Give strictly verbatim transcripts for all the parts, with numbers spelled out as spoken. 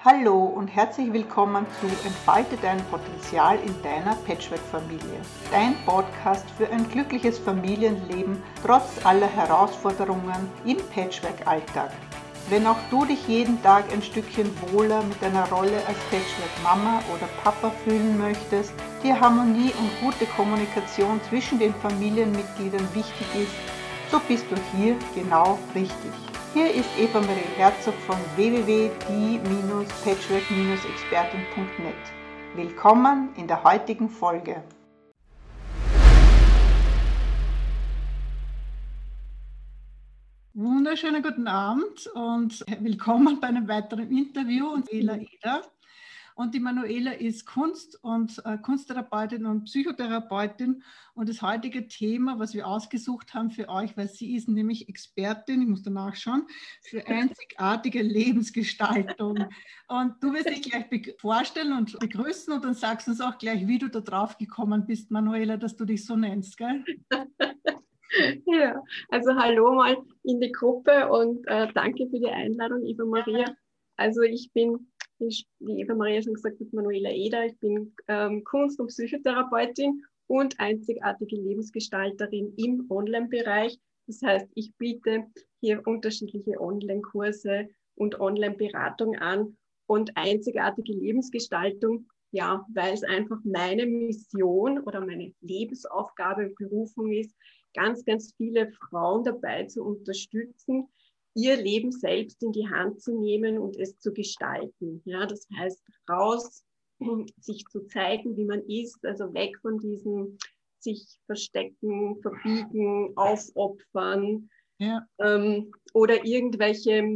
Hallo und herzlich willkommen zu Entfalte dein Potenzial in deiner Patchwork-Familie. Dein Podcast für ein glückliches Familienleben trotz aller Herausforderungen im Patchwork-Alltag. Wenn auch du dich jeden Tag ein Stückchen wohler mit deiner Rolle als Patchwork-Mama oder Papa fühlen möchtest, dir Harmonie und gute Kommunikation zwischen den Familienmitgliedern wichtig ist, so bist du hier genau richtig. Hier ist Eva Marie Herzog von w w w punkt die Patchwork Expertin punkt net. Willkommen in der heutigen Folge. Wunderschönen guten Abend und willkommen bei einem weiteren Interview und Manuela Eder. Und die Manuela ist Kunst- und äh, Kunsttherapeutin und Psychotherapeutin. Und das heutige Thema, was wir ausgesucht haben für euch, weil sie ist nämlich Expertin, ich muss danach schauen, für einzigartige Lebensgestaltung. Und du wirst dich gleich vorstellen und begrüßen und dann sagst du uns auch gleich, wie du da drauf gekommen bist, Manuela, dass du dich so nennst, gell? Ja, also hallo mal in die Gruppe und äh, danke für die Einladung, Eva Maria. Ja. Also ich bin, wie Eva Maria schon gesagt hat, Manuela Eder. Ich bin ähm, Kunst- und Psychotherapeutin und einzigartige Lebensgestalterin im Online-Bereich. Das heißt, ich biete hier unterschiedliche Online-Kurse und Online-Beratung an und einzigartige Lebensgestaltung, ja, weil es einfach meine Mission oder meine Lebensaufgabe und Berufung ist, ganz, ganz viele Frauen dabei zu unterstützen, ihr Leben selbst in die Hand zu nehmen und es zu gestalten. Ja, das heißt, raus, sich zu zeigen, wie man ist, also weg von diesem sich verstecken, verbiegen, aufopfern, ja. ähm, oder irgendwelche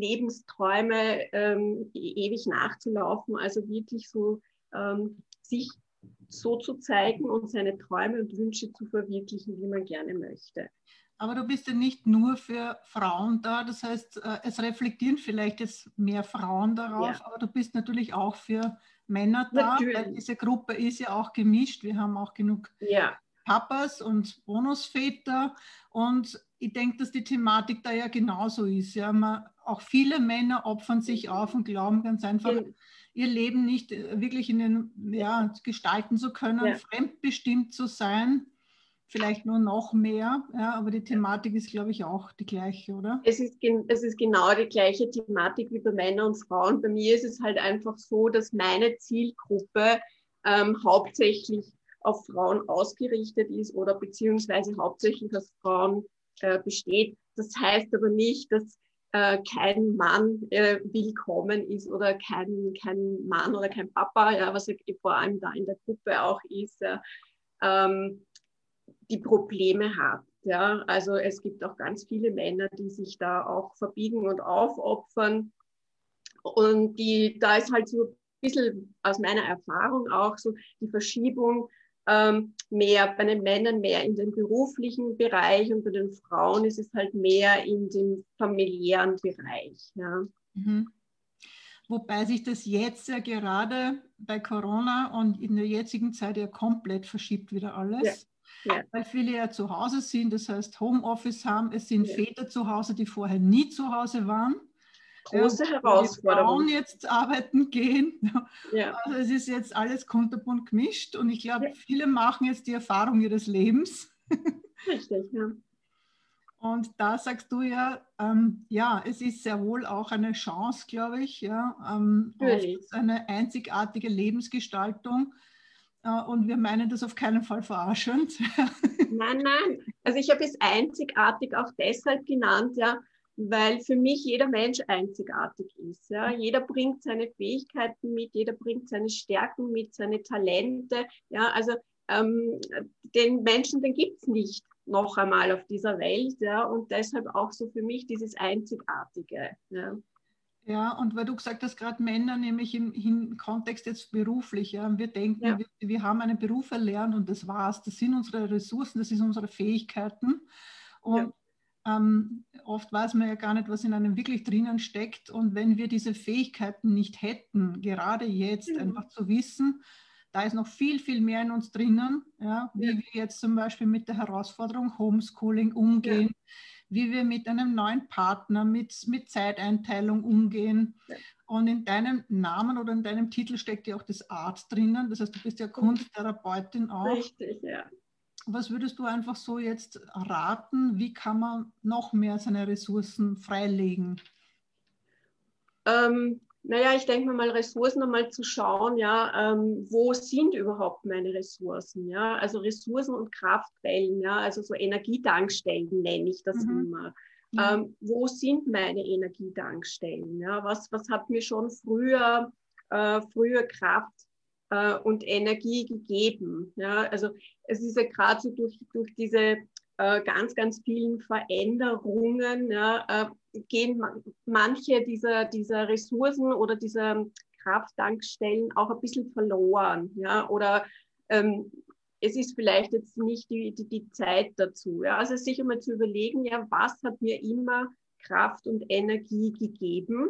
Lebensträume ähm, ewig nachzulaufen, also wirklich so ähm, sich so zu zeigen und seine Träume und Wünsche zu verwirklichen, wie man gerne möchte. Aber du bist ja nicht nur für Frauen da, das heißt, es reflektieren vielleicht jetzt mehr Frauen darauf, ja. Aber du bist natürlich auch für Männer da, natürlich. Weil diese Gruppe ist ja auch gemischt. Wir haben auch genug ja. Papas und Bonusväter und ich denke, dass die Thematik da ja genauso ist. Ja, man, auch viele Männer opfern sich auf und glauben ganz einfach, ja. ihr Leben nicht wirklich in den, ja, gestalten zu können, ja. fremdbestimmt zu sein. Vielleicht nur noch mehr, ja, aber die Thematik ist, glaube ich, auch die gleiche, oder? Es ist, es ist genau die gleiche Thematik wie bei Männern und Frauen. Bei mir ist es halt einfach so, dass meine Zielgruppe ähm, hauptsächlich auf Frauen ausgerichtet ist oder beziehungsweise hauptsächlich aus Frauen äh, besteht. Das heißt aber nicht, dass äh, kein Mann äh, willkommen ist oder kein, kein Mann oder kein Papa, ja, was ja vor allem da in der Gruppe auch ist, ja, ähm, die Probleme hat. Ja, also es gibt auch ganz viele Männer, die sich da auch verbiegen und aufopfern. Und die, da ist halt so ein bisschen aus meiner Erfahrung auch so die Verschiebung ähm, mehr bei den Männern mehr in den beruflichen Bereich und bei den Frauen ist es halt mehr in dem familiären Bereich. Ja. Mhm. Wobei sich das jetzt ja gerade bei Corona und in der jetzigen Zeit ja komplett verschiebt wieder alles. Ja. Ja. Weil viele ja zu Hause sind, das heißt Homeoffice haben. Es sind ja. Väter zu Hause, die vorher nie zu Hause waren. Große ja, Herausforderung. Frauen jetzt arbeiten gehen. Ja. Also es ist jetzt alles kunterbunt gemischt und ich glaube, ja. viele machen jetzt die Erfahrung ihres Lebens. Richtig, ja. Und da sagst du ja, ähm, ja, es ist sehr wohl auch eine Chance, glaube ich, ja, ähm, auf eine einzigartige Lebensgestaltung. Äh, und wir meinen das auf keinen Fall verarschend. Nein, nein. Also ich habe es einzigartig auch deshalb genannt, ja, weil für mich jeder Mensch einzigartig ist. Ja. Jeder bringt seine Fähigkeiten mit, jeder bringt seine Stärken mit, seine Talente. Ja. Also ähm, den Menschen, den gibt es nicht noch einmal auf dieser Welt. Ja. Und deshalb auch so für mich dieses Einzigartige. Ja. Ja, und weil du gesagt hast, gerade Männer, nämlich im, im Kontext jetzt beruflich, ja, wir denken, ja. wir, wir haben einen Beruf erlernt und das war's, das sind unsere Ressourcen, das sind unsere Fähigkeiten und ja. ähm, oft weiß man ja gar nicht, was in einem wirklich drinnen steckt und wenn wir diese Fähigkeiten nicht hätten, gerade jetzt mhm. einfach zu wissen, da ist noch viel, viel mehr in uns drinnen, ja, wie ja. wir jetzt zum Beispiel mit der Herausforderung Homeschooling umgehen, ja. wie wir mit einem neuen Partner, mit, mit Zeiteinteilung umgehen. Ja. Und in deinem Namen oder in deinem Titel steckt ja auch das Art drinnen. Das heißt, du bist ja Kunsttherapeutin auch. Richtig, ja. Was würdest du einfach so jetzt raten? Wie kann man noch mehr seine Ressourcen freilegen? Ähm, naja, ich denke mir mal, Ressourcen einmal zu schauen, ja, ähm, wo sind überhaupt meine Ressourcen, ja, also Ressourcen und Kraftquellen, ja, also so Energietankstellen nenne ich das mhm. immer. Ja. Ähm, wo sind meine Energietankstellen, ja, was, was hat mir schon früher, äh, früher Kraft äh, und Energie gegeben, ja, also es ist ja gerade so durch, durch diese äh, ganz, ganz vielen Veränderungen, ja, äh, gehen manche dieser, dieser Ressourcen oder dieser Krafttankstellen auch ein bisschen verloren. Ja? Oder ähm, es ist vielleicht jetzt nicht die, die, die Zeit dazu. Ja? Also sich einmal zu überlegen, ja, was hat mir immer Kraft und Energie gegeben?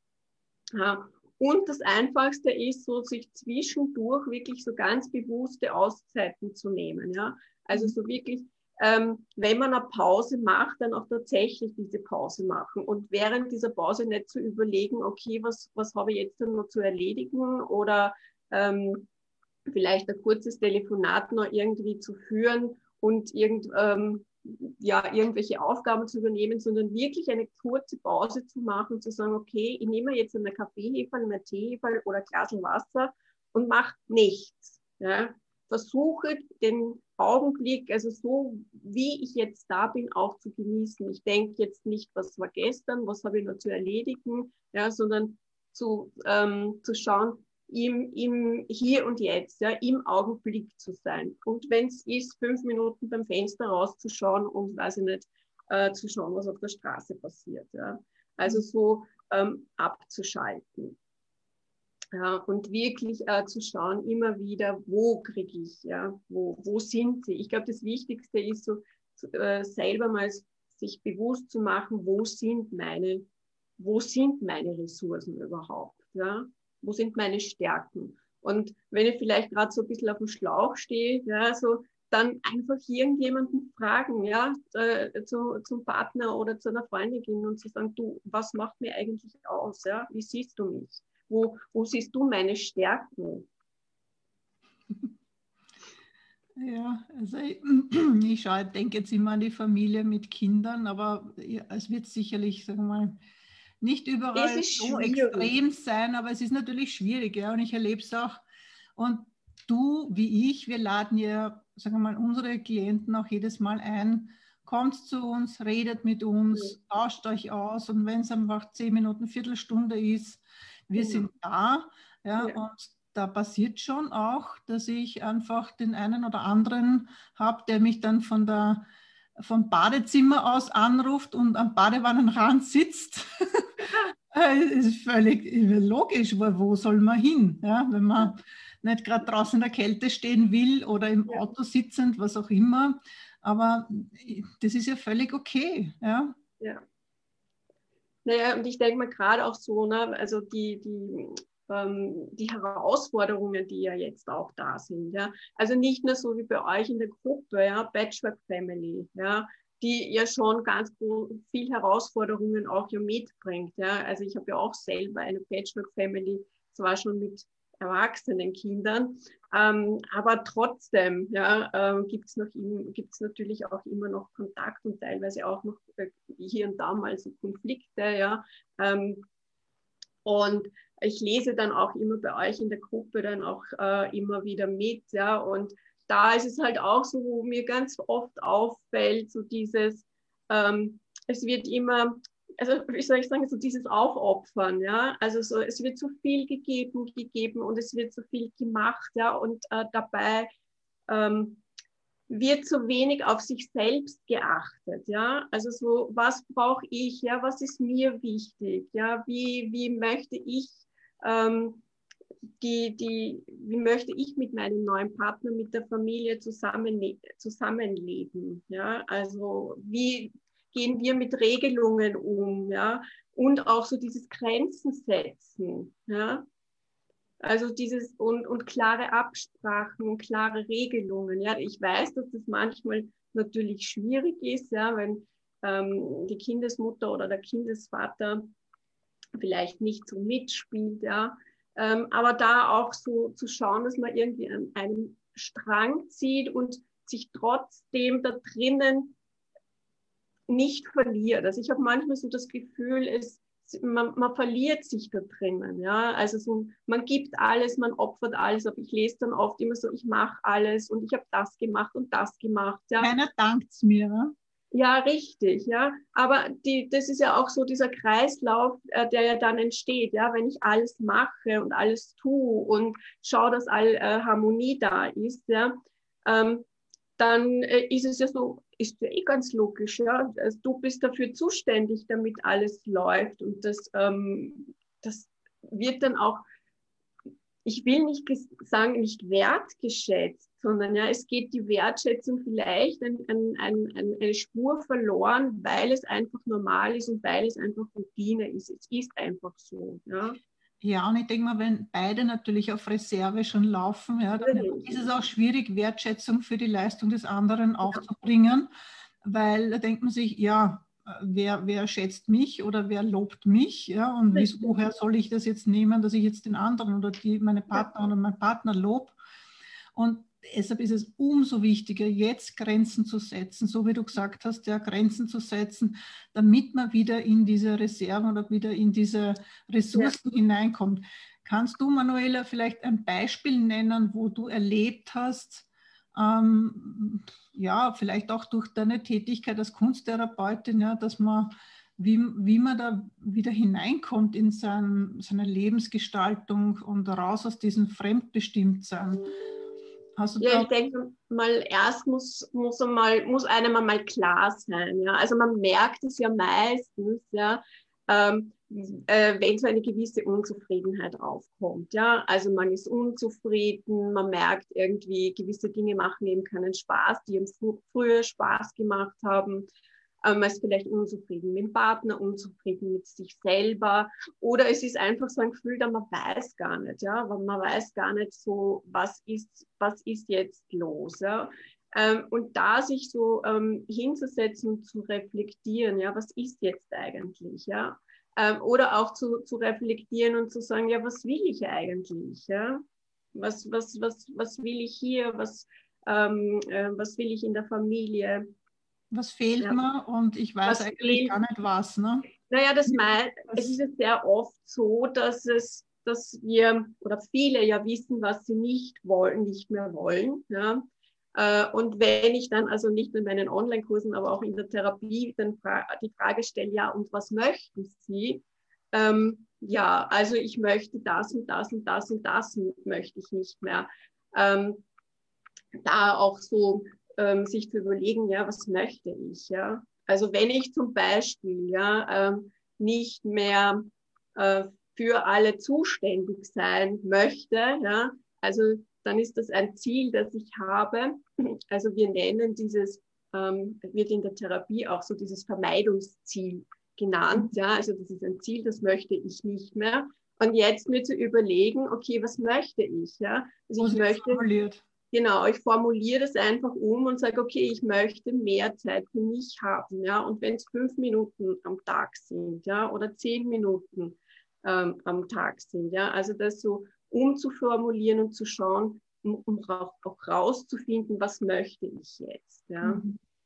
Ja? Und das Einfachste ist, so sich zwischendurch wirklich so ganz bewusste Auszeiten zu nehmen. Ja? Also so wirklich Ähm, wenn man eine Pause macht, dann auch tatsächlich diese Pause machen und während dieser Pause nicht zu überlegen, okay, was, was habe ich jetzt dann noch zu erledigen oder ähm, vielleicht ein kurzes Telefonat noch irgendwie zu führen und irgend, ähm, ja, irgendwelche Aufgaben zu übernehmen, sondern wirklich eine kurze Pause zu machen und zu sagen, okay, ich nehme jetzt einen Kaffeeheferl, einen Teeheferl oder ein Glas Wasser und mache nichts. Ja? Versuche den Augenblick, also so wie ich jetzt da bin, auch zu genießen. Ich denke jetzt nicht, was war gestern, was habe ich noch zu erledigen, ja, sondern zu, ähm, zu schauen, im, im Hier und Jetzt, ja, im Augenblick zu sein. Und wenn es ist, fünf Minuten beim Fenster rauszuschauen und, weiß ich nicht, äh, zu schauen, was auf der Straße passiert. Ja. Also so ähm, abzuschalten. Ja, und wirklich äh, zu schauen, immer wieder, wo kriege ich, ja, wo, wo sind sie? Ich glaube, das Wichtigste ist so, äh, selber mal sich bewusst zu machen, wo sind meine, wo sind meine Ressourcen überhaupt, ja? Wo sind meine Stärken? Und wenn ich vielleicht gerade so ein bisschen auf dem Schlauch stehe, ja, so, dann einfach irgendjemanden fragen, ja, äh, zu, zum Partner oder zu einer Freundin gehen und zu sagen, du, was macht mir eigentlich aus, ja? Wie siehst du mich? Wo, wo siehst du meine Stärken? Ja, also ich, ich schaue, denke jetzt immer an die Familie mit Kindern, aber es wird sicherlich, sagen wir mal, nicht überall so extrem sein, aber es ist natürlich schwierig, ja, und ich erlebe es auch. Und du, wie ich, wir laden ja, sagen wir mal, unsere Klienten auch jedes Mal ein, kommt zu uns, redet mit uns, mhm. tauscht euch aus und wenn es einfach zehn Minuten, Viertelstunde ist, wir mhm. sind da, ja, ja, und da passiert schon auch, dass ich einfach den einen oder anderen habe, der mich dann von der, vom Badezimmer aus anruft und am Badewannenrand sitzt. Das ist völlig logisch, wo, wo soll man hin, ja, wenn man nicht gerade draußen in der Kälte stehen will oder im ja. Auto sitzend, was auch immer. Aber das ist ja völlig okay. Ja. Ja. Naja, und ich denke mal gerade auch so, ne, also die, die, ähm, die Herausforderungen, die ja jetzt auch da sind. Ja. Also nicht nur so wie bei euch in der Gruppe, ja, Patchwork Family, ja, die ja schon ganz viel Herausforderungen auch ja mitbringt. Ja. Also ich habe ja auch selber eine Patchwork Family, zwar schon mit erwachsenen Kindern, ähm, aber trotzdem ja, äh, gibt es gibt's natürlich auch immer noch Kontakt und teilweise auch noch äh, hier und da mal so Konflikte. Ja, ähm, und ich lese dann auch immer bei euch in der Gruppe dann auch äh, immer wieder mit. Ja, und da ist es halt auch so, wo mir ganz oft auffällt, so dieses, ähm, es wird immer, also wie soll ich sagen, so dieses Aufopfern, ja, also so, es wird so viel gegeben, gegeben und es wird so viel gemacht, ja, und äh, dabei ähm, wird so wenig auf sich selbst geachtet, ja, also so, was brauche ich, ja, was ist mir wichtig, ja, wie, wie möchte ich ähm, Die, die, wie möchte ich mit meinem neuen Partner, mit der Familie zusammenle zusammenleben? Ja? Also wie gehen wir mit Regelungen um? Ja? Und auch so dieses Grenzen setzen. Ja? Also dieses und, und klare Absprachen und klare Regelungen. Ja? Ich weiß, dass das manchmal natürlich schwierig ist, ja? wenn ähm, die Kindesmutter oder der Kindesvater vielleicht nicht so mitspielt, ja. Ähm, aber da auch so zu schauen, dass man irgendwie an einem Strang zieht und sich trotzdem da drinnen nicht verliert. Also ich habe manchmal so das Gefühl, es, man, man verliert sich da drinnen. Ja? Also so, man gibt alles, man opfert alles, aber ich lese dann oft immer so, ich mache alles und ich habe das gemacht und das gemacht. Ja? Keiner dankt es mir. Ne? Ja, richtig, ja. Aber die, das ist ja auch so dieser Kreislauf, äh, der ja dann entsteht, ja, wenn ich alles mache und alles tue und schaue, dass all äh, Harmonie da ist, ja, ähm, dann äh, ist es ja so, ist ja eh ganz logisch, ja. Also, du bist dafür zuständig, damit alles läuft und das, ähm, das wird dann auch, ich will nicht sagen, nicht wertgeschätzt, sondern ja, es geht die Wertschätzung vielleicht ein, ein, ein, eine Spur verloren, weil es einfach normal ist und weil es einfach Routine ist. Es ist einfach so. Ja, ja, und ich denke mal, wenn beide natürlich auf Reserve schon laufen, ja, dann ist es auch schwierig, Wertschätzung für die Leistung des anderen aufzubringen, weil da denkt man sich, ja, Wer, wer schätzt mich oder wer lobt mich, ja, und wie, woher soll ich das jetzt nehmen, dass ich jetzt den anderen oder die, meine Partner oder meinen Partner lobe. Und deshalb ist es umso wichtiger, jetzt Grenzen zu setzen, so wie du gesagt hast, ja, Grenzen zu setzen, damit man wieder in diese Reserven oder wieder in diese Ressourcen ja. hineinkommt. Kannst du, Manuela, vielleicht ein Beispiel nennen, wo du erlebt hast, Ähm, ja, vielleicht auch durch deine Tätigkeit als Kunsttherapeutin, ja, dass man, wie, wie man da wieder hineinkommt in sein, seine Lebensgestaltung und raus aus diesem Fremdbestimmtsein. Hast du ja, da ich denke mal, erst muss, muss, mal, muss einem mal klar sein. Ja? Also man merkt es ja meistens, ja, ähm, äh, wenn so eine gewisse Unzufriedenheit aufkommt. Ja? Also man ist unzufrieden, man merkt irgendwie, gewisse Dinge machen eben keinen Spaß, die ihm fr- früher Spaß gemacht haben. Ähm, man ist vielleicht unzufrieden mit dem Partner, unzufrieden mit sich selber. Oder es ist einfach so ein Gefühl, da man weiß gar nicht, ja, weil man weiß gar nicht so, was ist, was ist jetzt los, ja. Ähm, und da sich so ähm, hinzusetzen und zu reflektieren, ja, was ist jetzt eigentlich, ja. Ähm, oder auch zu, zu reflektieren und zu sagen, ja, was will ich eigentlich, ja. Was, was, was, was will ich hier, was, ähm, äh, was will ich in der Familie. Was fehlt ja. mir und ich weiß was eigentlich fehlt? gar nicht was. Ne? Naja, das mein, es ist ja sehr oft so, dass, es, dass wir oder viele ja wissen, was sie nicht wollen, nicht mehr wollen. Ja? Und wenn ich dann also nicht in meinen Online-Kursen, aber auch in der Therapie dann die Frage stelle, ja, und was möchten Sie? Ähm, ja, also ich möchte das und das und das und das möchte ich nicht mehr. Ähm, da auch so ähm, sich zu überlegen, ja, was möchte ich, ja. Also wenn ich zum Beispiel, ja, ähm, nicht mehr äh, für alle zuständig sein möchte, ja, also dann ist das ein Ziel, das ich habe. Also wir nennen dieses, ähm, wird in der Therapie auch so dieses Vermeidungsziel genannt, ja, also das ist ein Ziel, das möchte ich nicht mehr. Und jetzt mir zu überlegen, okay, was möchte ich, ja? Also ich möchte formuliert. Genau, ich formuliere das einfach um und sage, okay, ich möchte mehr Zeit für mich haben, ja, und wenn es fünf Minuten am Tag sind, ja, oder zehn Minuten ähm, am Tag sind, ja, also das so umzuformulieren und zu schauen, um, um auch, auch rauszufinden, was möchte ich jetzt, ja.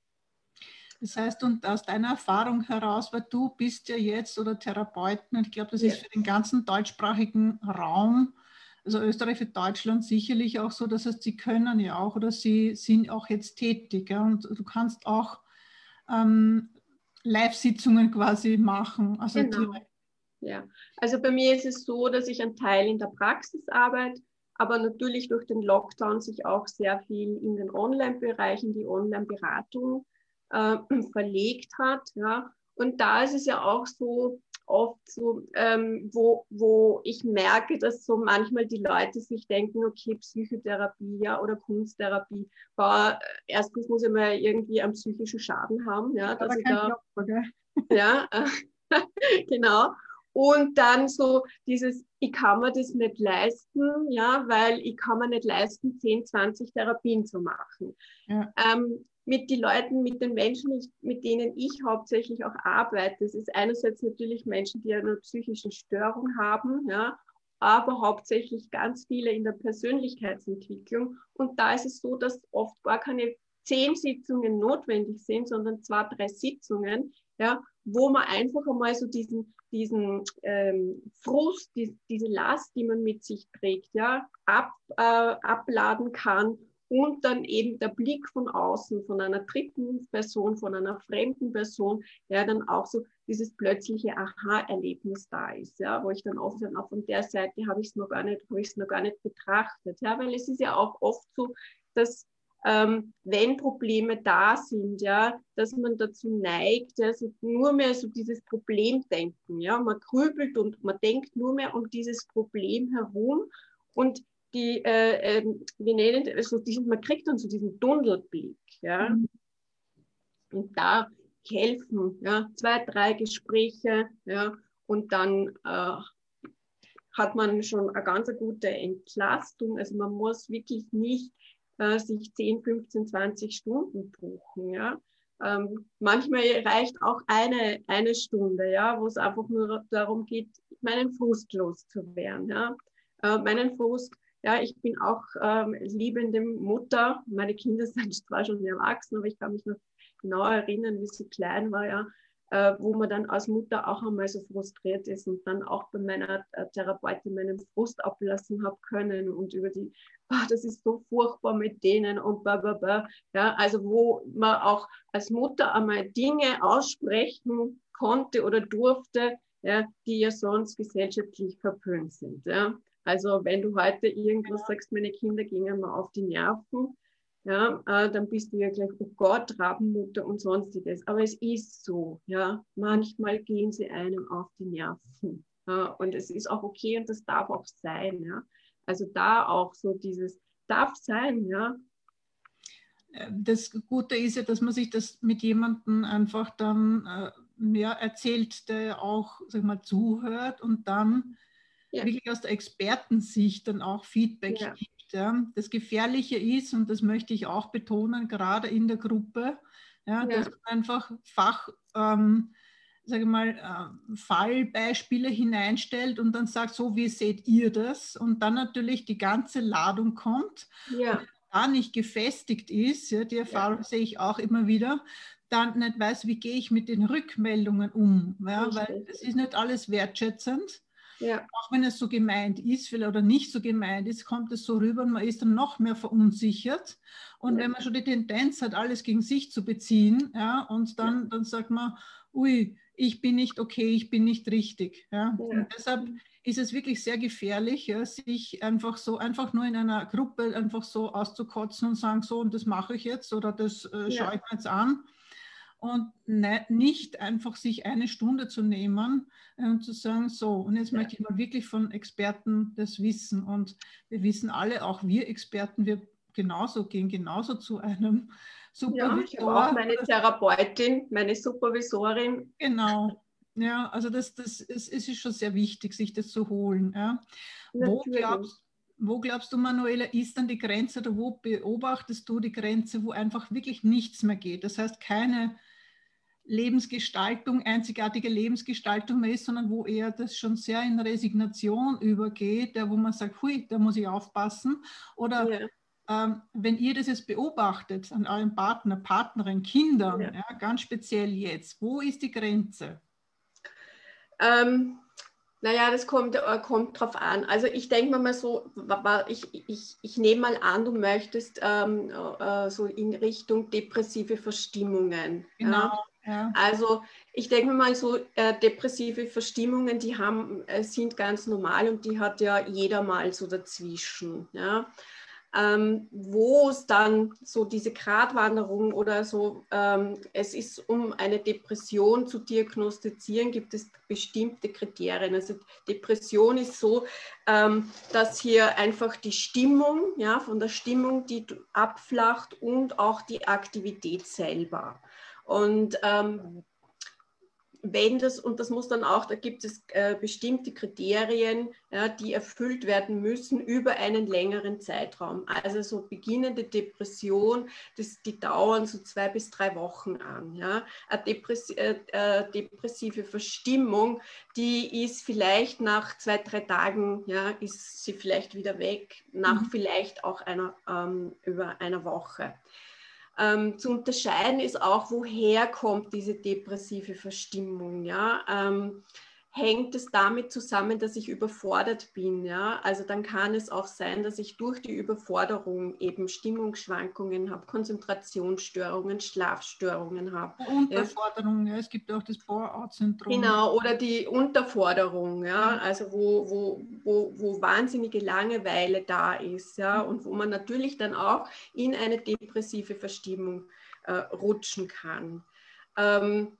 Das heißt, und aus deiner Erfahrung heraus, weil du bist ja jetzt oder Therapeutin, und ich glaube, das ja. ist für den ganzen deutschsprachigen Raum, also Österreich für Deutschland sicherlich auch so, das heißt, sie können ja auch oder sie sind auch jetzt tätig, ja, und du kannst auch ähm, Live-Sitzungen quasi machen. Also genau. Ja, also bei mir ist es so, dass ich einen Teil in der Praxis arbeite, aber natürlich durch den Lockdown sich auch sehr viel in den Online-Bereichen, die Online-Beratung äh, verlegt hat. Ja. Und da ist es ja auch so, oft so, ähm, wo, wo ich merke, dass so manchmal die Leute sich denken, okay, Psychotherapie ja, oder Kunsttherapie, boah, erstens muss ich mal irgendwie einen psychischen Schaden haben. Ja, dass ich da, Klopfer, ja äh, genau. Und dann so dieses, ich kann mir das nicht leisten, ja, weil ich kann mir nicht leisten, zehn, zwanzig Therapien zu machen. Ja. Ähm, mit den Leuten, mit den Menschen, mit denen ich hauptsächlich auch arbeite. Es ist einerseits natürlich Menschen, die eine psychische Störung haben, ja, aber hauptsächlich ganz viele in der Persönlichkeitsentwicklung. Und da ist es so, dass oft gar keine zehn Sitzungen notwendig sind, sondern zwei, drei Sitzungen, ja, wo man einfach einmal so diesen, diesen ähm, Frust, die, diese Last, die man mit sich trägt, ja, ab, äh, abladen kann. Und dann eben der Blick von außen, von einer dritten Person, von einer fremden Person, ja, dann auch so dieses plötzliche Aha-Erlebnis da ist, ja, wo ich dann oft sage, auch von der Seite habe ich es noch gar nicht, habe ich es noch gar nicht betrachtet, ja, weil es ist ja auch oft so, dass ähm, wenn Probleme da sind, ja, dass man dazu neigt, ja, so nur mehr so dieses Problemdenken, ja, man grübelt und man denkt nur mehr um dieses Problem herum und die, äh, äh, wir nennen, also diesen, man kriegt dann so diesen Tunnelblick, ja, mhm. Und da helfen, ja, zwei, drei Gespräche, ja, und dann äh, hat man schon eine ganz gute Entlastung, also man muss wirklich nicht äh, sich zehn, fünfzehn, zwanzig Stunden buchen, ja. Ähm, manchmal reicht auch eine, eine Stunde, ja, wo es einfach nur darum geht, meinen Frust loszuwerden, ja, äh, meinen Frust. Ja, ich bin auch ähm, liebende Mutter. Meine Kinder sind zwar schon erwachsen, aber ich kann mich noch genau erinnern, wie sie klein war, ja, äh, wo man dann als Mutter auch einmal so frustriert ist und dann auch bei meiner äh, Therapeutin meinen Frust ablassen habe können und über die, oh, das ist so furchtbar mit denen und bla bla bla. Ja, also wo man auch als Mutter einmal Dinge aussprechen konnte oder durfte, ja, die ja sonst gesellschaftlich verpönt sind. Ja. Also wenn du heute irgendwas sagst, meine Kinder gingen mal auf die Nerven, ja, äh, dann bist du ja gleich, oh Gott, Rabenmutter und sonstiges. Aber es ist so, ja, manchmal gehen sie einem auf die Nerven. Ja, und es ist auch okay und das darf auch sein, ja. Also da auch so dieses, darf sein, ja. Das Gute ist ja, dass man sich das mit jemandem einfach dann äh, mehr erzählt, der auch, sag ich mal, zuhört und dann ja. wirklich aus der Expertensicht dann auch Feedback ja. gibt. Ja. Das Gefährliche ist, und das möchte ich auch betonen, gerade in der Gruppe, ja, ja. dass man einfach Fach, ähm, sage ich mal, äh, Fallbeispiele hineinstellt und dann sagt, so wie seht ihr das? Und dann natürlich die ganze Ladung kommt, ja. und da nicht gefestigt ist, ja, die Erfahrung ja. sehe ich auch immer wieder, dann nicht weiß, wie gehe ich mit den Rückmeldungen um, ja, weil es ist nicht alles wertschätzend. Ja. Auch wenn es so gemeint ist oder nicht so gemeint ist, kommt es so rüber und man ist dann noch mehr verunsichert. Und ja. wenn man schon die Tendenz hat, alles gegen sich zu beziehen, ja, und dann, ja. dann sagt man, ui, ich bin nicht okay, ich bin nicht richtig. Ja. Ja. Und deshalb ist es wirklich sehr gefährlich, ja, sich einfach so, einfach nur in einer Gruppe einfach so auszukotzen und sagen, so, und das mache ich jetzt oder das äh, ja. schaue ich mir jetzt an. Und ne, nicht einfach sich eine Stunde zu nehmen und zu sagen, so, und jetzt ja. möchte ich mal wirklich von Experten das wissen. Und wir wissen alle, auch wir Experten, wir genauso gehen genauso zu einem Supervisor. Ja, ich habe auch meine Therapeutin, meine Supervisorin. Genau. Ja, also das, das ist, es ist schon sehr wichtig, sich das zu holen. Ja. Wo glaubst, wo glaubst du, Manuela, ist dann die Grenze oder wo beobachtest du die Grenze, wo einfach wirklich nichts mehr geht? Das heißt, keine Lebensgestaltung, einzigartige Lebensgestaltung mehr ist, sondern wo eher das schon sehr in Resignation übergeht, der, wo man sagt, hui, da muss ich aufpassen. Oder ja. ähm, wenn ihr das jetzt beobachtet an eurem Partner, Partnerin, Kindern, ja. Ja, ganz speziell jetzt, wo ist die Grenze? Ähm, naja, das kommt, äh, kommt drauf an. Also ich denke mal so, ich, ich, ich nehme mal an, du möchtest ähm, äh, so in Richtung depressive Verstimmungen. Genau. Ja? Ja. Also ich denke mal so, äh, depressive Verstimmungen, die haben, äh, sind ganz normal und die hat ja jeder mal so dazwischen. Ja? Ähm, wo es dann so diese Gratwanderung oder so, ähm, es ist, um eine Depression zu diagnostizieren, gibt es bestimmte Kriterien. Also Depression ist so, ähm, dass hier einfach die Stimmung, ja, von der Stimmung, die abflacht und auch die Aktivität selber. Und ähm, wenn das, und das muss dann auch, da gibt es äh, bestimmte Kriterien, ja, die erfüllt werden müssen über einen längeren Zeitraum. Also so beginnende Depression, das, die dauern so zwei bis drei Wochen an. Ja. Eine Depress äh, äh, depressive Verstimmung, die ist vielleicht nach zwei, drei Tagen, ja, ist sie vielleicht wieder weg, nach mhm. vielleicht auch einer, ähm, über einer Woche. Ähm, zu unterscheiden ist auch, woher kommt diese depressive Verstimmung. Ja? Ähm, hängt es damit zusammen, dass ich überfordert bin? Ja? Also dann kann es auch sein, dass ich durch die Überforderung eben Stimmungsschwankungen habe, Konzentrationsstörungen, Schlafstörungen habe. Unterforderung, ja? Ja, es gibt auch das Bore-out-Syndrom. Genau, oder die Unterforderung, ja, also wo, wo, wo, wo wahnsinnige Langeweile da ist, ja, und wo man natürlich dann auch in eine depressive Verstimmung äh, rutschen kann. Ähm,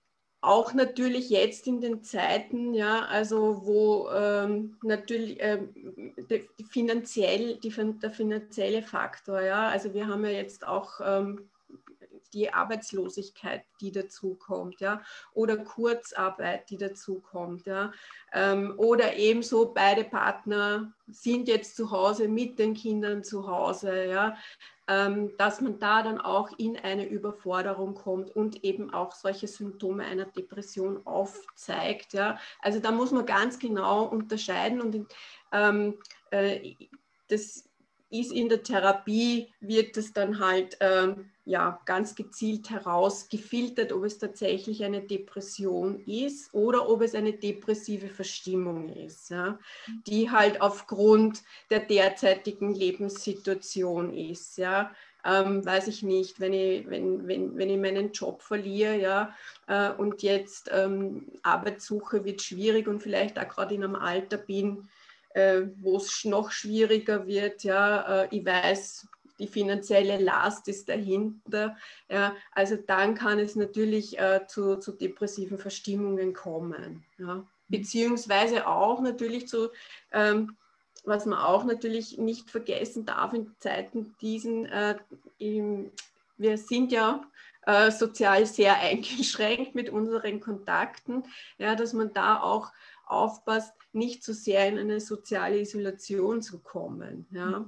auch natürlich jetzt in den Zeiten, ja, also wo ähm, natürlich ähm, die, die finanziell, die, der finanzielle Faktor, ja, also wir haben ja jetzt auch ähm, die Arbeitslosigkeit, die dazukommt, ja, oder Kurzarbeit, die dazukommt, ja, ähm, oder ebenso beide Partner sind jetzt zu Hause mit den Kindern zu Hause, ja, ähm, dass man da dann auch in eine Überforderung kommt und eben auch solche Symptome einer Depression aufzeigt, ja, also da muss man ganz genau unterscheiden und ähm, äh, das ist in der Therapie, wird es dann halt ähm, ja, ganz gezielt herausgefiltert, ob es tatsächlich eine Depression ist oder ob es eine depressive Verstimmung ist, ja, die halt aufgrund der derzeitigen Lebenssituation ist. Ja. Ähm, weiß ich nicht, wenn ich, wenn, wenn, wenn ich meinen Job verliere, ja, äh, und jetzt ähm, Arbeitssuche wird schwierig und vielleicht auch gerade in einem Alter bin, äh, wo es noch schwieriger wird, ja, äh, ich weiß, die finanzielle Last ist dahinter, ja, also dann kann es natürlich äh, zu, zu depressiven Verstimmungen kommen, ja, beziehungsweise auch natürlich zu, ähm, was man auch natürlich nicht vergessen darf in Zeiten diesen, äh, im, wir sind ja äh, sozial sehr eingeschränkt mit unseren Kontakten, ja, dass man da auch aufpasst, nicht zu so sehr in eine soziale Isolation zu kommen. Ja.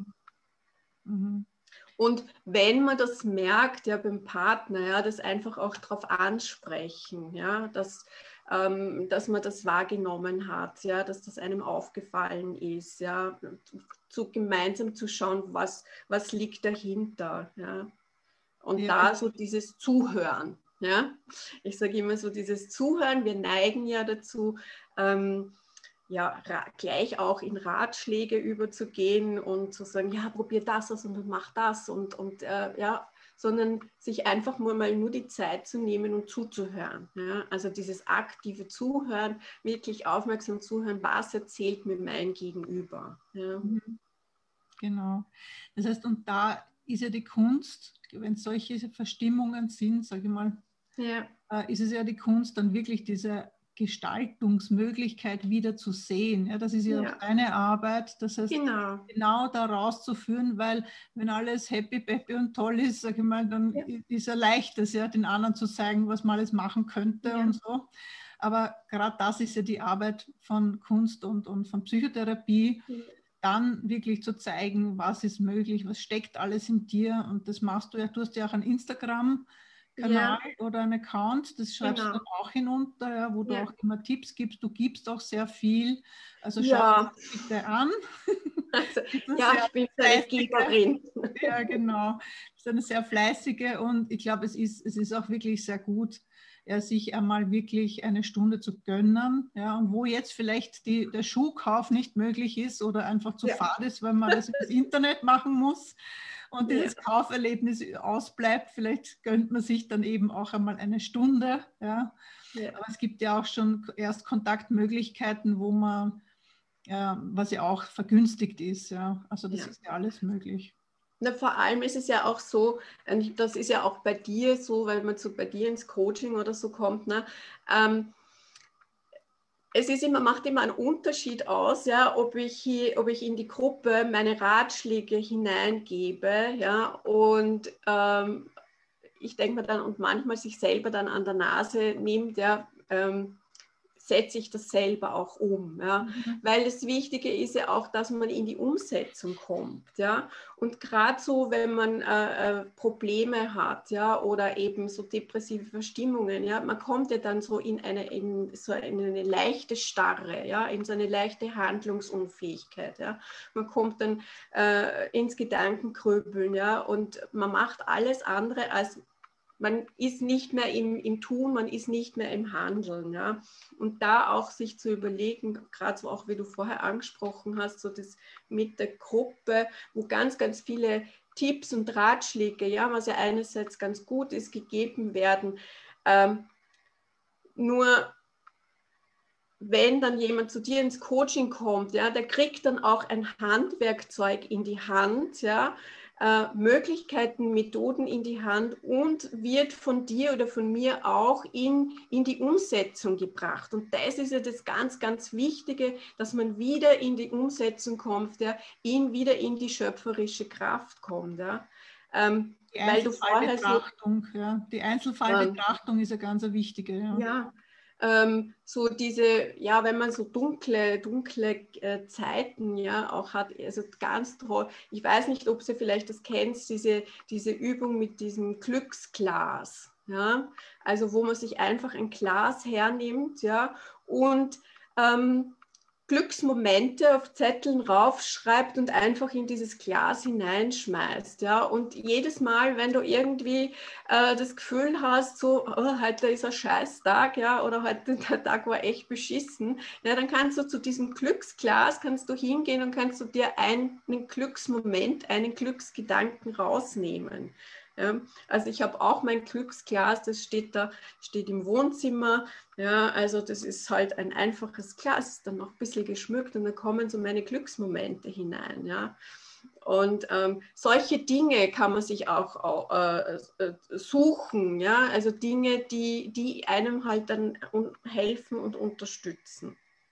Mhm. Und wenn man das merkt, ja, beim Partner, ja, das einfach auch darauf ansprechen, ja, dass, ähm, dass man das wahrgenommen hat, ja, dass das einem aufgefallen ist, ja, zu, gemeinsam zu schauen, was, was liegt dahinter. Ja. Und ja, da so dieses Zuhören. Ja. Ich sage immer so, dieses Zuhören, wir neigen ja dazu, ähm, ja, gleich auch in Ratschläge überzugehen und zu sagen, ja, probier das aus und mach das und, und äh, ja, sondern sich einfach nur mal nur die Zeit zu nehmen und zuzuhören. Ja? Also dieses aktive Zuhören, wirklich aufmerksam zuhören, was erzählt mir mein Gegenüber. Ja? Genau. Das heißt, und da ist ja die Kunst, wenn es solche Verstimmungen sind, sage ich mal, ja. äh, ist es ja die Kunst, dann wirklich diese Gestaltungsmöglichkeit wieder zu sehen. Ja, das ist ja, ja. auch deine Arbeit. Das heißt, genau, genau da rauszuführen, weil wenn alles happy, peppy und toll ist, sage ich mal, dann ja. ist ja leichtes, ja, den anderen zu zeigen, was man alles machen könnte ja. und so. Aber gerade das ist ja die Arbeit von Kunst und, und von Psychotherapie, ja. dann wirklich zu zeigen, was ist möglich, was steckt alles in dir. Und das machst du ja, du hast ja auch ein Instagram Kanal ja. oder ein Account, das schreibst genau. du dann auch hinunter, ja, wo du ja. auch immer Tipps gibst. Du gibst auch sehr viel, also schau ja. das bitte an. Also, ja, ich bin eine Geberin. Ja, genau. Du bist eine sehr fleißige und ich glaube, es ist, es ist auch wirklich sehr gut, ja, sich einmal wirklich eine Stunde zu gönnen, ja, und wo jetzt vielleicht die, der Schuhkauf nicht möglich ist oder einfach zu ja. fad ist, weil man das ins Internet machen muss. Und dieses ja. Kauferlebnis ausbleibt, vielleicht gönnt man sich dann eben auch einmal eine Stunde. Ja. Ja. Aber es gibt ja auch schon erst Kontaktmöglichkeiten, wo man, ja, was ja auch vergünstigt ist. Ja. Also das ja. ist ja alles möglich. Na, vor allem ist es ja auch so, und das ist ja auch bei dir so, weil man so bei dir ins Coaching oder so kommt, ne, ähm, es ist immer, macht immer einen Unterschied aus, ja, ob ich, hier, ob ich in die Gruppe meine Ratschläge hineingebe, ja, und ähm, ich denke mir dann, und manchmal sich selber dann an der Nase nimmt, ja, ähm, setze ich das selber auch um. Ja? Mhm. Weil das Wichtige ist ja auch, dass man in die Umsetzung kommt. Ja? Und gerade so, wenn man äh, Probleme hat, ja, oder eben so depressive Verstimmungen, ja, man kommt ja dann so in eine, in so eine leichte Starre, ja, in so eine leichte Handlungsunfähigkeit. Ja? Man kommt dann äh, ins Gedankengrübeln, ja, und man macht alles andere als man ist nicht mehr im, im Tun, man ist nicht mehr im Handeln. Ja? Und da auch sich zu überlegen, gerade so auch wie du vorher angesprochen hast, so das mit der Gruppe, wo ganz, ganz viele Tipps und Ratschläge, ja, was ja einerseits ganz gut ist, gegeben werden. Ähm, nur wenn dann jemand zu dir ins Coaching kommt, ja, der kriegt dann auch ein Handwerkzeug in die Hand, ja, äh, Möglichkeiten, Methoden in die Hand und wird von dir oder von mir auch in, in die Umsetzung gebracht. Und das ist ja das ganz, ganz Wichtige, dass man wieder in die Umsetzung kommt, ja, in, wieder in die schöpferische Kraft kommt. Ja. Ähm, die Einzelfallbetrachtung, so, ja. Die Einzelfallbetrachtung ähm, ist ja ganz eine wichtige. Ja. ja. Ähm, so diese, ja, wenn man so dunkle, dunkle äh, Zeiten ja auch hat, also ganz toll. Ich weiß nicht, ob Sie vielleicht das kennst, diese, diese Übung mit diesem Glücksglas, ja, also wo man sich einfach ein Glas hernimmt, ja, und ähm, Glücksmomente auf Zetteln raufschreibt und einfach in dieses Glas hineinschmeißt. Ja? Und jedes Mal, wenn du irgendwie äh, das Gefühl hast, so, oh, heute ist ein Scheißtag, ja, oder heute der Tag war echt beschissen, ja, dann kannst du zu diesem Glücksglas, kannst du hingehen und kannst du dir einen Glücksmoment, einen Glücksgedanken rausnehmen. Ja, also ich habe auch mein Glücksglas, das steht da, steht im Wohnzimmer. Ja, also das ist halt ein einfaches Glas, dann noch ein bisschen geschmückt und da kommen so meine Glücksmomente hinein. Ja. Und ähm, solche Dinge kann man sich auch, auch äh, äh, suchen, ja, also Dinge, die, die einem halt dann helfen und unterstützen.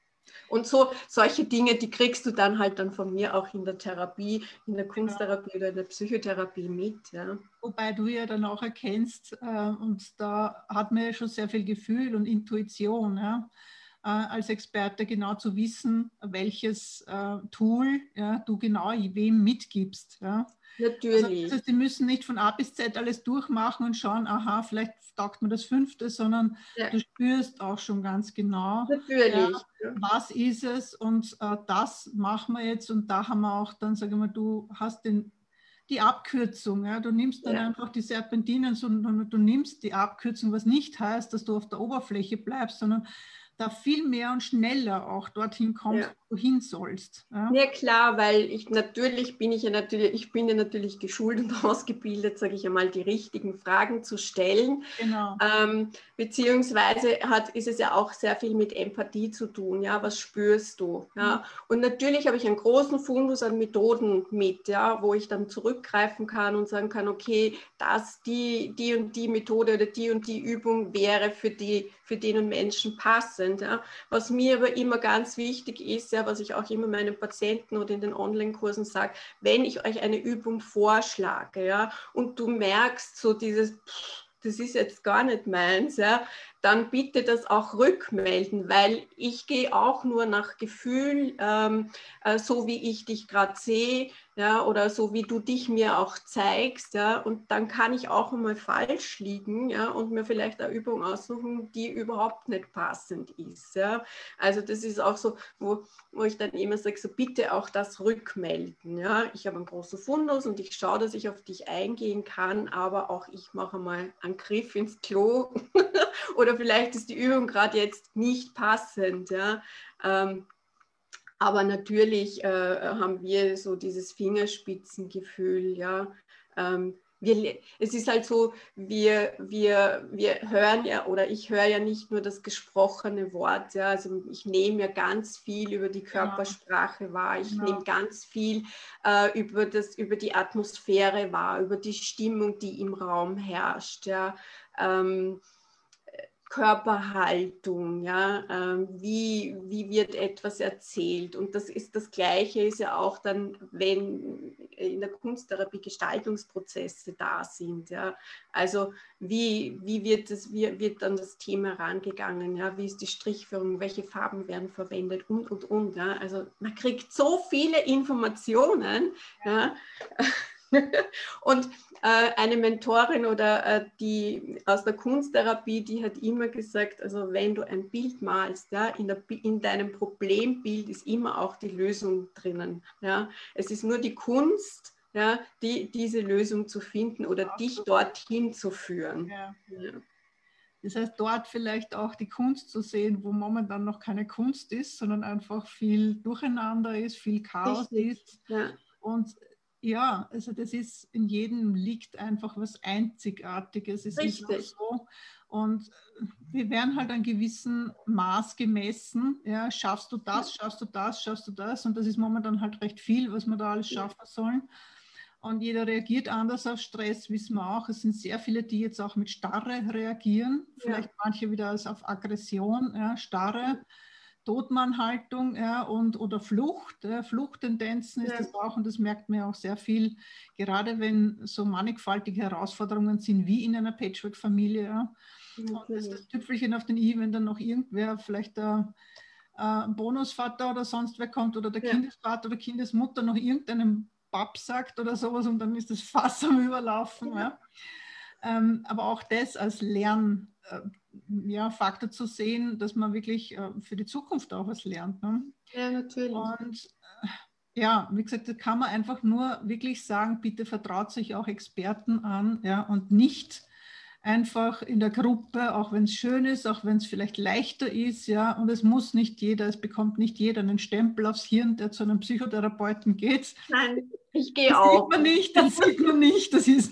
Und so solche Dinge, die kriegst du dann halt dann von mir auch in der Therapie, in der Kunsttherapie genau. oder in der Psychotherapie mit. Ja. Wobei du ja dann auch erkennst, äh, und da hat man ja schon sehr viel Gefühl und Intuition, ja, äh, als Experte genau zu wissen, welches äh, Tool ja, du genau wem mitgibst. Ja. Natürlich. Also, das heißt, die müssen nicht von A bis Z alles durchmachen und schauen, aha, vielleicht taugt mir das Fünfte, sondern ja. du spürst auch schon ganz genau, Natürlich. Ja, was ist es und äh, das machen wir jetzt und da haben wir auch dann, sage ich mal, du hast den, die Abkürzung, ja, du nimmst dann ja. einfach die Serpentinen, sondern du nimmst die Abkürzung, was nicht heißt, dass du auf der Oberfläche bleibst, sondern da viel mehr und schneller auch dorthin kommst, ja. wo du hin sollst. Ja? ja klar, weil ich natürlich bin ich ja natürlich, ich bin ja natürlich geschult und ausgebildet, sage ich einmal, die richtigen Fragen zu stellen. Genau. Ähm, beziehungsweise hat, ist es ja auch sehr viel mit Empathie zu tun. Ja, was spürst du? Ja? Mhm. Und natürlich habe ich einen großen Fundus an Methoden mit, ja, wo ich dann zurückgreifen kann und sagen kann, okay, das, die, die und die Methode oder die und die Übung wäre für die, für den Menschen passend. Ja. Was mir aber immer ganz wichtig ist, ja, was ich auch immer meinen Patienten oder in den Online-Kursen sage, wenn ich euch eine Übung vorschlage, ja, und du merkst so dieses, pff, das ist jetzt gar nicht meins, ja, dann bitte das auch rückmelden, weil ich gehe auch nur nach Gefühl, ähm, äh, so wie ich dich gerade sehe, ja, oder so wie du dich mir auch zeigst, ja, und dann kann ich auch einmal falsch liegen, ja, und mir vielleicht eine Übung aussuchen, die überhaupt nicht passend ist, ja. Also das ist auch so, wo, wo ich dann immer sage, so bitte auch das rückmelden, ja. Ich habe einen großen Fundus und ich schaue, dass ich auf dich eingehen kann, aber auch ich mache mal einen Griff ins Klo oder vielleicht ist die Übung gerade jetzt nicht passend, ja. Ähm, aber natürlich äh, haben wir so dieses Fingerspitzengefühl, ja. Ähm, wir, es ist halt so, wir, wir, wir hören ja, oder ich höre ja nicht nur das gesprochene Wort, ja. Also ich nehme ja ganz viel über die Körpersprache wahr, ich genau. nehme ganz viel äh, über, das, über die Atmosphäre wahr, über die Stimmung, die im Raum herrscht, ja. Ähm, Körperhaltung, ja, ähm, wie, wie wird etwas erzählt. Und das ist das Gleiche ist ja auch dann, wenn in der Kunsttherapie Gestaltungsprozesse da sind. Ja. Also wie, wie, wird das, wie wird dann das Thema herangegangen, ja, wie ist die Strichführung, welche Farben werden verwendet und, und, und. Ja. Also man kriegt so viele Informationen, ja. Und äh, eine Mentorin oder äh, die aus der Kunsttherapie, die hat immer gesagt, also wenn du ein Bild malst, ja, in, der, in deinem Problembild ist immer auch die Lösung drinnen. Ja. Es ist nur die Kunst, ja, die, diese Lösung zu finden oder ja, dich dorthin zu führen. Ja. Ja. Das heißt, dort vielleicht auch die Kunst zu sehen, wo momentan noch keine Kunst ist, sondern einfach viel Durcheinander ist, viel Chaos Richtig. ist. Ja. Und ja, also das ist, in jedem liegt einfach was Einzigartiges. Es Richtig. Ist auch so. Und wir werden halt an gewissem Maß gemessen. Ja, schaffst du das, schaffst du das, schaffst du das? Und das ist momentan halt recht viel, was wir da alles schaffen sollen. Und jeder reagiert anders auf Stress, wissen wir auch. Es sind sehr viele, die jetzt auch mit Starre reagieren. Vielleicht ja. manche wieder als auf Aggression, ja, Starre. Todmannhaltung, ja, und, oder Flucht, ja, Fluchttendenzen ist ja. das auch, und das merkt man ja auch sehr viel, gerade wenn so mannigfaltige Herausforderungen sind wie in einer Patchwork-Familie. Ja. Und das ist das Tüpfelchen auf den i, wenn dann noch irgendwer, vielleicht der äh, Bonusvater oder sonst wer kommt oder der ja. Kindesvater oder Kindesmutter noch irgendeinem Papp sagt oder sowas, und dann ist das Fass am Überlaufen. Ja. Ja. Ähm, aber auch das als Lern äh, ja, Faktor zu sehen, dass man wirklich äh, für die Zukunft auch was lernt. Ne? Ja, natürlich. Und äh, ja, wie gesagt, da kann man einfach nur wirklich sagen, bitte vertraut sich auch Experten an, ja, und nicht einfach in der Gruppe, auch wenn es schön ist, auch wenn es vielleicht leichter ist, ja, und es muss nicht jeder, es bekommt nicht jeder einen Stempel aufs Hirn, der zu einem Psychotherapeuten geht. Nein, ich gehe auch. Das sieht man nicht, das sieht man nicht, das ist...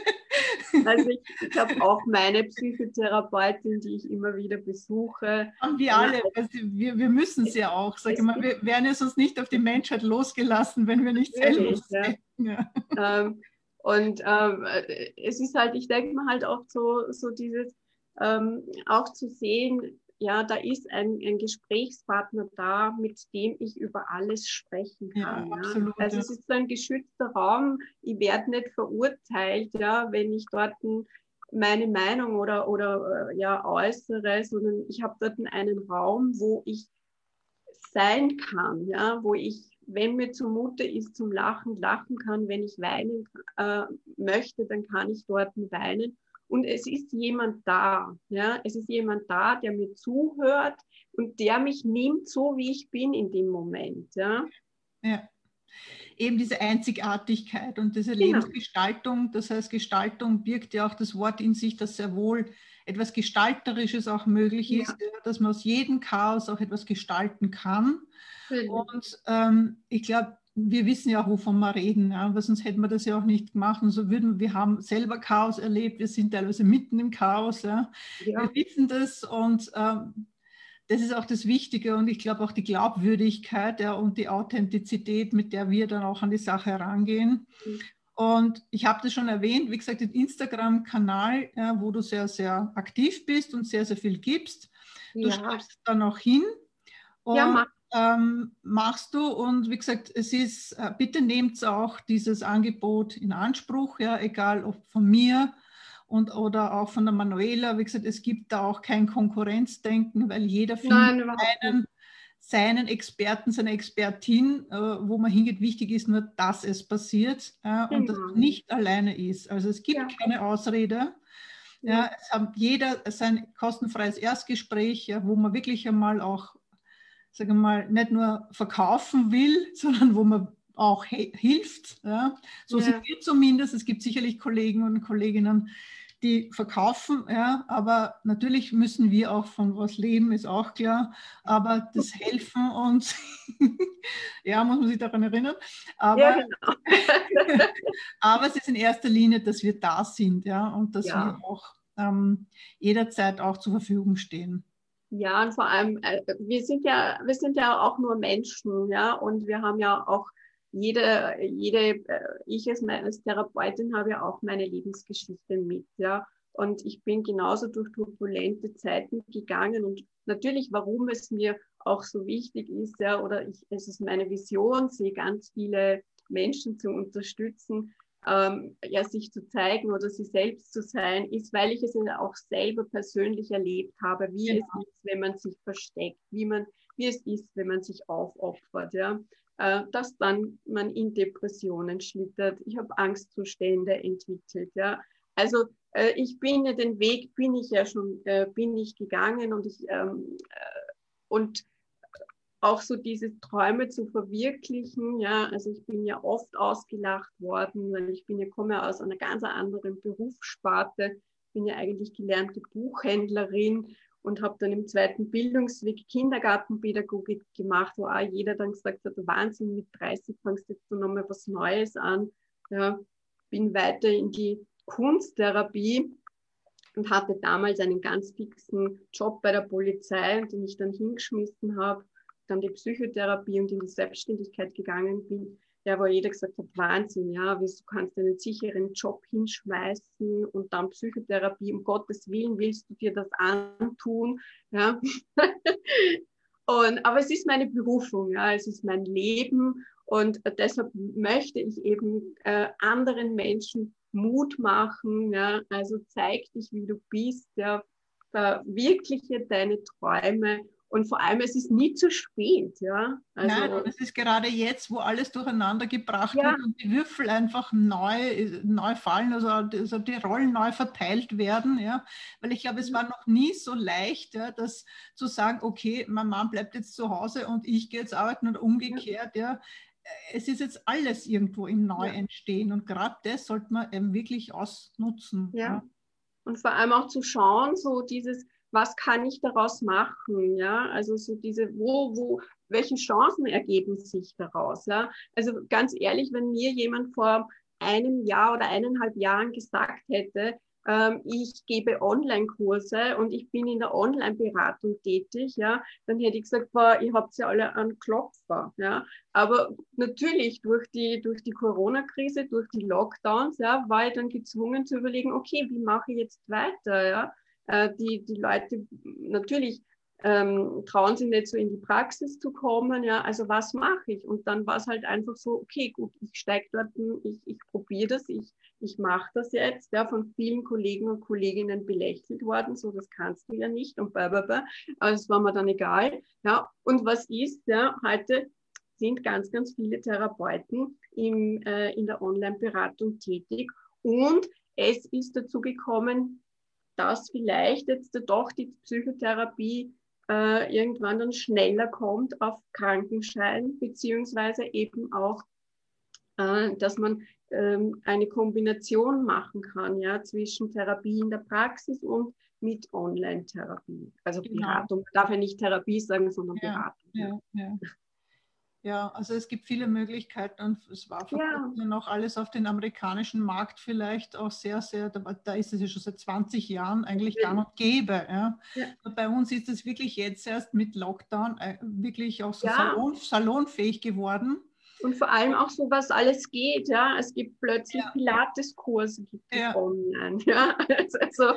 Also ich, ich habe auch meine Psychotherapeutin, die ich immer wieder besuche. Und wir alle, also wir, wir müssen es ja auch. Sag ich mal, wir wären es uns nicht auf die Menschheit losgelassen, wenn wir nicht selber ja. ja. ähm, Und ähm, es ist halt, ich denke mir halt auch so, so dieses, ähm, auch zu sehen, ja, da ist ein, ein Gesprächspartner da, mit dem ich über alles sprechen kann. Ja, absolut, ja. Also ja. es ist so ein geschützter Raum, ich werde nicht verurteilt, ja, wenn ich dort meine Meinung oder, oder ja, äußere, sondern ich habe dort einen Raum, wo ich sein kann, ja, wo ich, wenn mir zumute ist, zum Lachen, lachen kann, wenn ich weinen äh, möchte, dann kann ich dort weinen. Und es ist jemand da, ja, es ist jemand da, der mir zuhört und der mich nimmt, so wie ich bin in dem Moment, ja. Ja, eben diese Einzigartigkeit und diese genau. Lebensgestaltung, das heißt, Gestaltung birgt ja auch das Wort in sich, dass sehr wohl etwas Gestalterisches auch möglich ist, ja. dass man aus jedem Chaos auch etwas gestalten kann. Mhm. Und ähm, ich glaube, wir wissen ja auch, wovon wir reden, ja, weil sonst hätten wir das ja auch nicht gemacht. Und so würden wir, haben selber Chaos erlebt, wir sind teilweise mitten im Chaos. Ja. Ja. Wir wissen das, und ähm, das ist auch das Wichtige, und ich glaube auch die Glaubwürdigkeit, ja, und die Authentizität, mit der wir dann auch an die Sache herangehen. Mhm. Und ich habe das schon erwähnt, wie gesagt, den Instagram-Kanal, ja, wo du sehr, sehr aktiv bist und sehr, sehr viel gibst. Du ja. schreibst es dann auch hin. Und ja, mach. Ähm, machst du, und wie gesagt, es ist, äh, bitte nehmt auch dieses Angebot in Anspruch, ja, egal ob von mir und oder auch von der Manuela. Wie gesagt, es gibt da auch kein Konkurrenzdenken, weil jeder findet Nein, seinen, seinen Experten, seine Expertin, äh, wo man hingeht. Wichtig ist nur, dass es passiert, äh, und genau. dass man nicht alleine ist. Also es gibt ja. keine Ausrede. Ja, es hat jeder sein kostenfreies Erstgespräch, ja, wo man wirklich einmal auch, sagen wir mal, nicht nur verkaufen will, sondern wo man auch hilft. Ja. So ja. sind wir zumindest. Es gibt sicherlich Kollegen und Kolleginnen, die verkaufen, ja, aber natürlich müssen wir auch von was leben, ist auch klar. Aber das Helfen uns, ja, muss man sich daran erinnern. Aber, ja, genau. aber es ist in erster Linie, dass wir da sind, ja, und dass ja. wir auch ähm, jederzeit auch zur Verfügung stehen. Ja, und vor allem, äh, wir sind ja, wir sind ja auch nur Menschen, ja, und wir haben ja auch jede, jede, äh, ich als, als Therapeutin habe ja auch meine Lebensgeschichte mit, ja, Und ich bin genauso durch turbulente Zeiten gegangen und natürlich, warum es mir auch so wichtig ist, ja, oder ich, es ist meine Vision, sehe ganz viele Menschen zu unterstützen, ähm, ja, sich zu zeigen oder sie selbst zu sein, ist, weil ich es ja auch selber persönlich erlebt habe, wie genau. es ist, wenn man sich versteckt, wie man, wie es ist, wenn man sich aufopfert, ja, äh, dass dann man in Depressionen schlittert. Ich habe Angstzustände entwickelt, ja. Also äh, ich bin ja den Weg, bin ich ja schon, äh, bin ich gegangen und ich ähm, äh, und auch so diese Träume zu verwirklichen, ja, also ich bin ja oft ausgelacht worden, weil ich bin ja, komme ja aus einer ganz anderen Berufssparte, bin ja eigentlich gelernte Buchhändlerin und habe dann im zweiten Bildungsweg Kindergartenpädagogik gemacht, wo auch jeder dann gesagt hat, Wahnsinn, mit dreißig fängst du jetzt nochmal was Neues an, ja, bin weiter in die Kunsttherapie und hatte damals einen ganz fixen Job bei der Polizei, den ich dann hingeschmissen habe, dann die Psychotherapie und in die Selbstständigkeit gegangen bin, ja, wo jeder gesagt hat, Wahnsinn, ja, wieso kannst du einen sicheren Job hinschmeißen und dann Psychotherapie, um Gottes Willen willst du dir das antun, ja. Und, aber es ist meine Berufung, ja, es ist mein Leben und deshalb möchte ich eben äh, anderen Menschen Mut machen, ja, also zeig dich, wie du bist, ja, verwirkliche deine Träume. Und vor allem, es ist nie zu spät. Ja? Also, nein, und es ist gerade jetzt, wo alles durcheinander gebracht ja. wird und die Würfel einfach neu, neu fallen, also, also die Rollen neu verteilt werden. Ja? Weil ich glaube, es war noch nie so leicht, ja, das zu sagen, okay, mein Mann bleibt jetzt zu Hause und ich gehe jetzt arbeiten und umgekehrt. Ja. Ja. Es ist jetzt alles irgendwo im Neuentstehen ja. Und gerade das sollte man eben wirklich ausnutzen. Ja. Ja. Und vor allem auch zu schauen, so dieses, was kann ich daraus machen, ja, also so diese, wo, wo, welche Chancen ergeben sich daraus, ja, also ganz ehrlich, wenn mir jemand vor einem Jahr oder eineinhalb Jahren gesagt hätte, ähm, ich gebe Online-Kurse und ich bin in der Online-Beratung tätig, ja, dann hätte ich gesagt, boah, ihr habt ja alle einen Klopfer, ja, aber natürlich durch die, durch die Corona-Krise, durch die Lockdowns, ja, war ich dann gezwungen zu überlegen, okay, wie mache ich jetzt weiter, ja, Die, die Leute natürlich ähm, trauen sich nicht so in die Praxis zu kommen, ja, also was mache ich? Und dann war es halt einfach so, okay, gut, ich steige dort, ich, ich probiere das, ich, ich mache das jetzt, ja, von vielen Kollegen und Kolleginnen belächelt worden, so, das kannst du ja nicht und blablabla, aber das war mir dann egal, ja, und was ist, ja, heute sind ganz, ganz viele Therapeuten im, äh, in der Online-Beratung tätig und es ist dazu gekommen, dass vielleicht jetzt doch die Psychotherapie äh, irgendwann dann schneller kommt auf Krankenschein, beziehungsweise eben auch, äh, dass man ähm, eine Kombination machen kann, ja, zwischen Therapie in der Praxis und mit Online-Therapie. Also genau. Beratung, ich darf ja nicht Therapie sagen, sondern ja, Beratung. Ja, ja. Ja, also es gibt viele Möglichkeiten und es war vor ja. kurzem noch alles auf den amerikanischen Markt vielleicht auch sehr, sehr, da, da ist es ja schon seit zwanzig Jahren eigentlich gang und gäbe. Ja. Ja. Bei uns ist es wirklich jetzt erst mit Lockdown äh, wirklich auch so ja. Salon, salonfähig geworden. Und vor allem auch so, was alles geht, ja. Es gibt plötzlich ja. Pilates-Kurse, gibt es ja. online, ja. Also,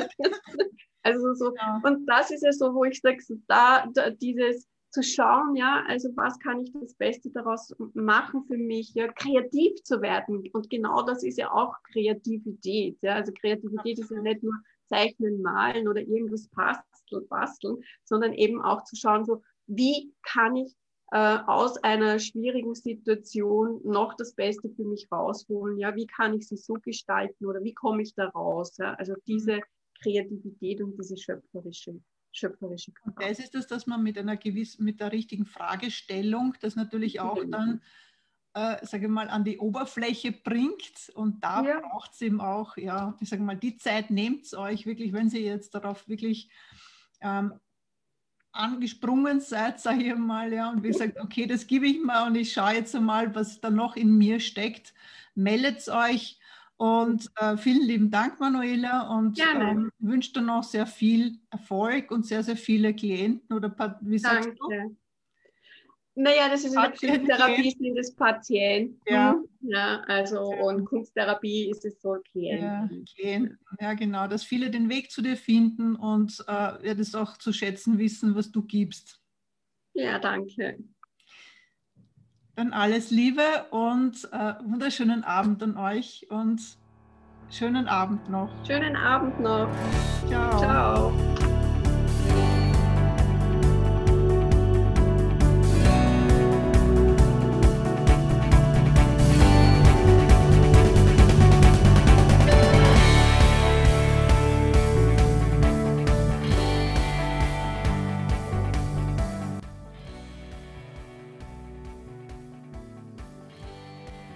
also so. Ja. Und das ist ja so, wo ich sage, so da, da dieses zu schauen, ja, also was kann ich das Beste daraus machen für mich, ja, kreativ zu werden. Und genau das ist ja auch Kreativität, ja, also Kreativität ist ja nicht nur Zeichnen, Malen oder irgendwas basteln, basteln, sondern eben auch zu schauen, so, wie kann ich äh, aus einer schwierigen Situation noch das Beste für mich rausholen, ja, wie kann ich sie so gestalten oder wie komme ich da raus, ja, also diese Kreativität und diese schöpferische schöpferische Kraft. Und das ist das, dass man mit einer gewissen, mit der richtigen Fragestellung das natürlich auch dann, äh, sage ich mal, an die Oberfläche bringt. Und da ja. braucht es eben auch, ja, ich sage mal, die Zeit nehmt es euch wirklich, wenn Sie jetzt darauf wirklich ähm, angesprungen seid, sage ich mal, ja, und wie gesagt, okay, das gebe ich mal und ich schaue jetzt mal, was da noch in mir steckt. Meldet euch. Und äh, vielen lieben Dank, Manuela, und ähm, wünsche dir noch sehr viel Erfolg und sehr, sehr viele Klienten oder wie sagst Danke. du? Naja, das ist in der Psychotherapie sind das Patienten. Ja. Ja, also ja. Und Kunsttherapie ist es so Klienten. Ja, Klienten. Ja, genau, dass viele den Weg zu dir finden und äh, ja, das auch zu schätzen wissen, was du gibst. Ja, danke. Dann alles Liebe und äh, wunderschönen Abend an euch und schönen Abend noch. Schönen Abend noch. Ciao. Ciao.